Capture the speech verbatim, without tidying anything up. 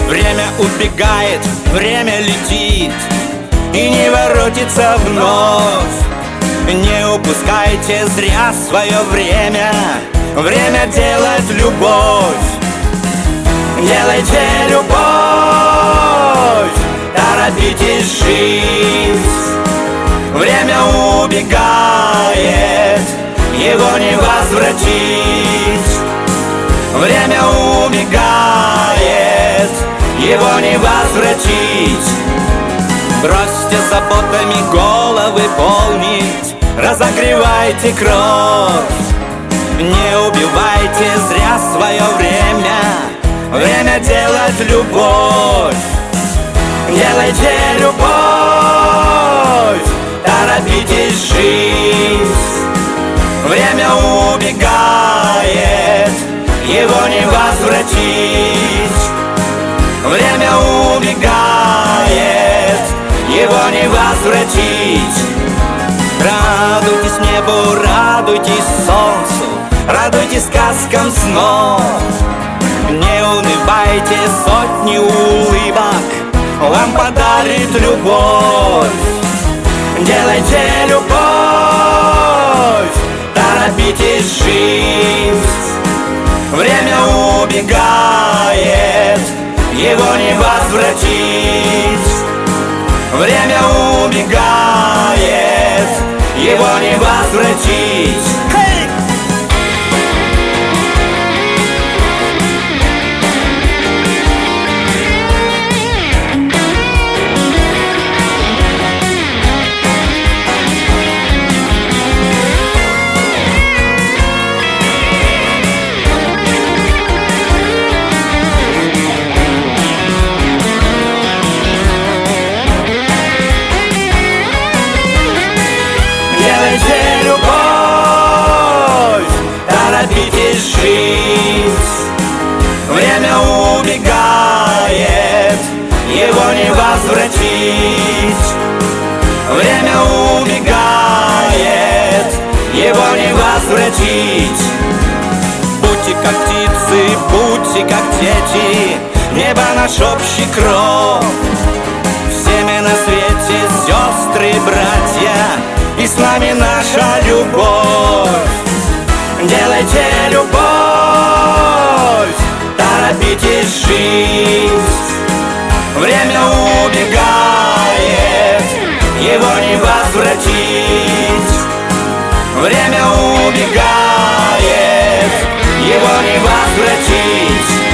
Время убегает, время летит и не воротится вновь. Не упускайте зря свое время, время делать любовь. Делайте любовь, торопитесь жить. Время убегает, его не возвратить. Время убегает, его не возвратить. Бросьте заботами головы полнить, разогревайте кровь. Не убивайте зря свое время, время делать любовь. Делайте любовь, торопитесь жить. Время убегает, его не возвратить. Время убегает, его не возвратить. Радуйтесь небу, радуйтесь солнцу, радуйтесь сказкам снов. Не унывайте, сотни улыбок вам подарит любовь. Делайте любовь, торопитесь жить. Время убегает, его не возвратить. Время убегает, его не возвратить. Делайте любовь, торопитесь жить. Время убегает, его не возвратить. Время убегает, его не возвратить. Будьте как птицы, будьте как дети, небо наш общий кров. Все мы на свете сестры, братья, и с нами наша любовь. Делайте любовь, торопитесь жить. Время убегает, его не возвратить. Время убегает, его не возвратить.